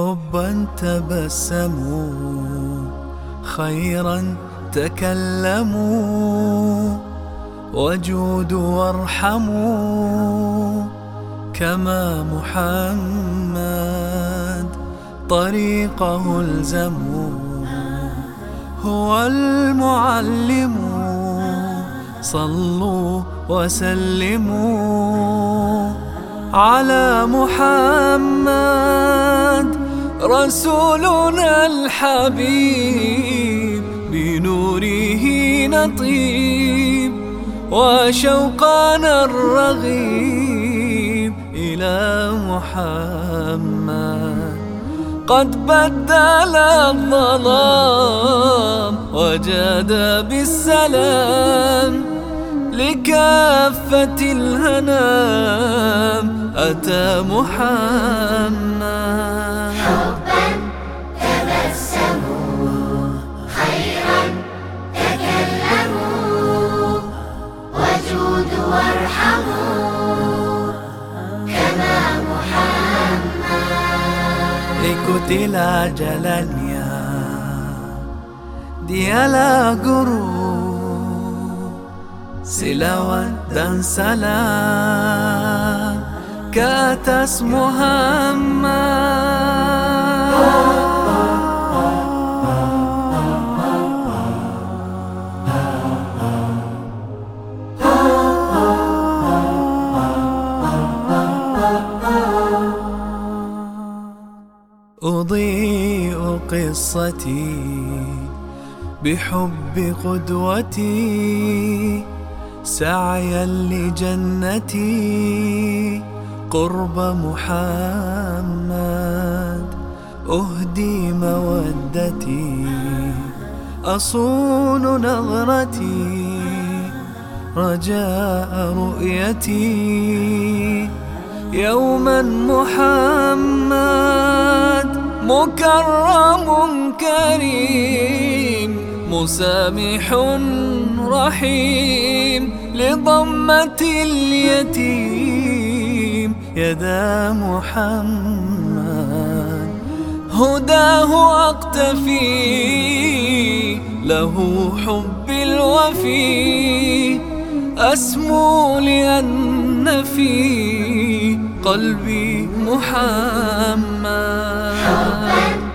حبا تبسموا خيرا تكلموا وجودوا وارحموا كما محمد طريقه الزموا هو المعلم صلوا وسلموا على محمد رسولنا الحبيب بنوره نطيب وشوقنا الرغيب إلى محمد قد بدل الظلام وجاد بالسلام لكافة الهنام أتى محمد حبا تبسموا خيرا تكلموا وجودوا وارحموا كما محمد ikuti jalannya dialah guru selawat dan salam ke atas Muhammad. أضيء قصتي بحب قدوتي سعيا لجنتي قرب محمد أهدي مودتي أصون نظرتي رجاء رؤيتي يوما محمد مكرم كريم مسامح رحيم لضمة اليتيم يدا محمد هداه أقتفي له حب الوفي أسمو لأن في قلبي محمد.